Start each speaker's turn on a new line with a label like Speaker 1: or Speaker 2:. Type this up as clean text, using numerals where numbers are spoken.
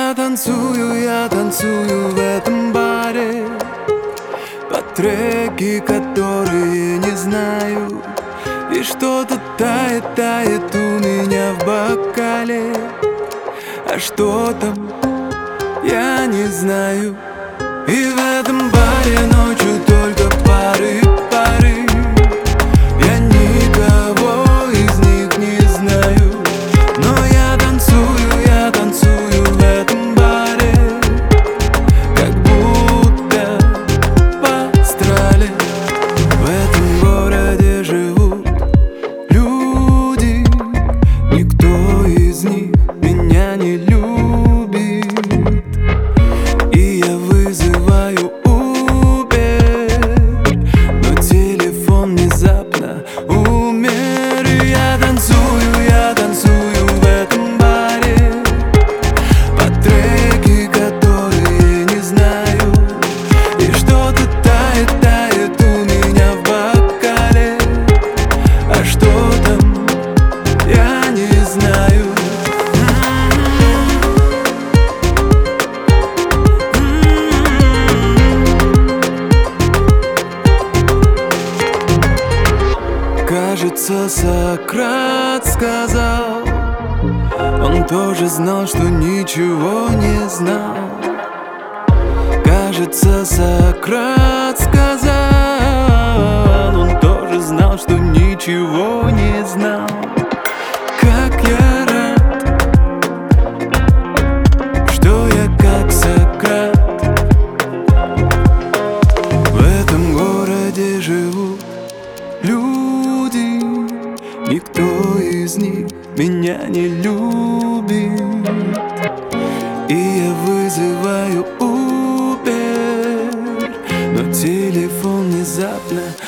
Speaker 1: Я танцую в этом баре под треки, которые не знаю. И что-то тает, тает у меня в бокале. А что там, я не знаю. И в этом баре ночью только пары. Я никого из них не знаю. Но я танцую в этом баре, как будто по астрале. В этом городе живут люди, никто из них меня не любит. И я вызываю Uber, но телефон внезапно умер. И я танцую в этом баре под треки, которые не знаю. И что-то тает, тает у меня в бокале. А что там, я не знаю. Кажется, Сократ сказал, он тоже знал, что ничего не знал. Кажется, Сократ сказал, он тоже знал, что ничего не знал. Как я рад, что я как Сократ. В этом городе живут люди, никто из них меня не любит. И я вызываю Uber, но телефон внезапно